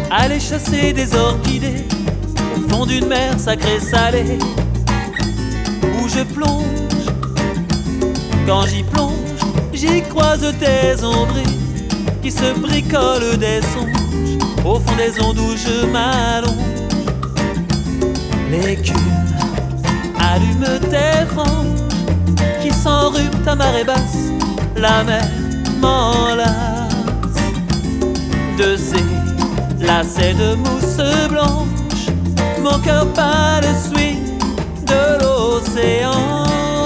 aller chasser des orchidées au fond d'une mer sacrée salée où je plonge. Quand j'y plonge, j'y croise tes ombris qui se bricolent des songes au fond des ondes où je m'allonge. L'écume allume tes franges qui s'enrhument à marée basse. La mer m'enlace de ces lacets de mousse blanche. Mon cœur bat le swing de l'océan.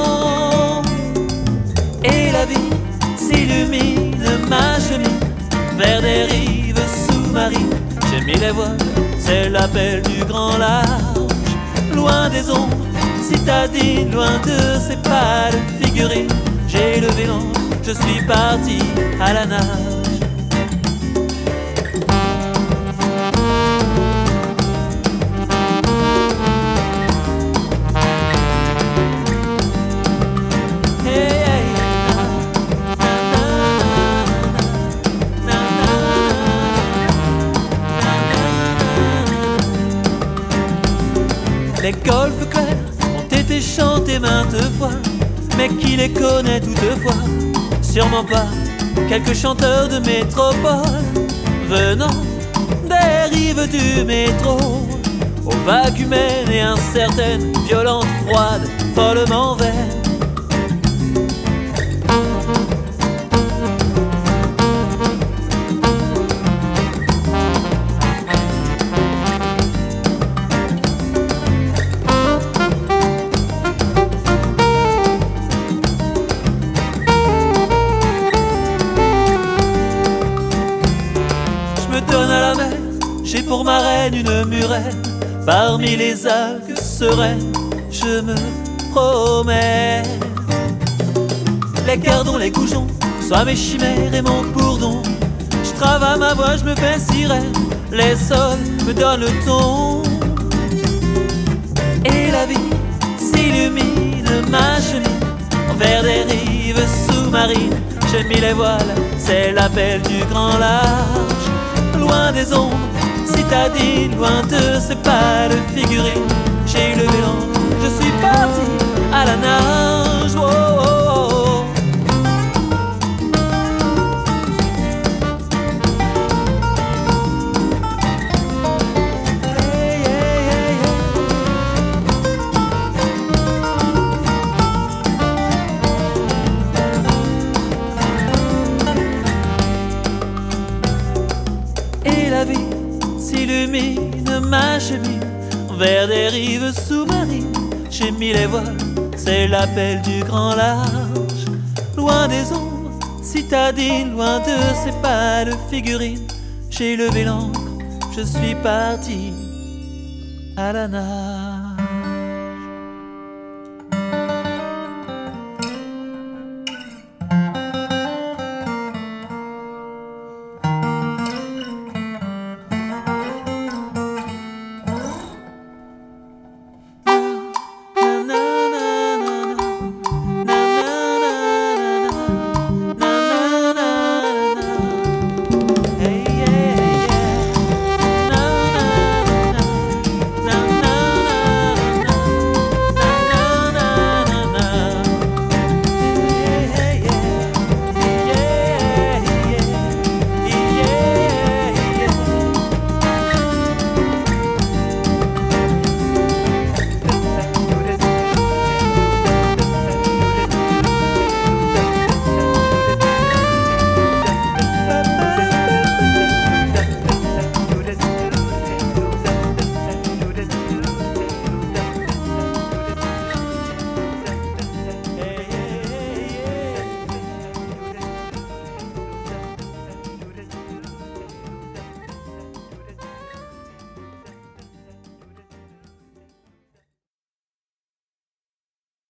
Et la vie s'illumine ma chemin vers des rives sous-marines. J'ai mis les voiles, c'est l'appel du grand large. Loin des ombres citadines, loin de ces pâles figurines. J'ai levé l'ancre, je suis parti à la nage. Les golfes clairs ont été chantés maintes fois, mais qui les connaît toutefois? Sûrement pas quelques chanteurs de métropole venant des rives du métro, aux vagues humaines et incertaines, violentes, froides, follement vaines. J'ai pour marraine une murène, parmi les algues sereines, je me promène. Les cardons, les goujons, soient mes chimères et mon bourdon. Je travaille ma voix, je me fais sirène, les sols me donnent le ton. Et la vie s'illumine ma chemin vers des rives sous-marines. J'ai mis les voiles, c'est l'appel du grand large. Loin des ombres citadines, loin de ces pâles figurines. J'ai levé l'ancre, je suis parti à la nage. Oh, oh, oh. Hey, hey, hey, hey. Et la vie s'illumine ma chemin vers des rives sous-marines. J'ai mis les voiles, c'est l'appel du grand large. Loin des ombres citadines, loin de ces pâles figurines. J'ai levé l'ancre, je suis parti à la nage.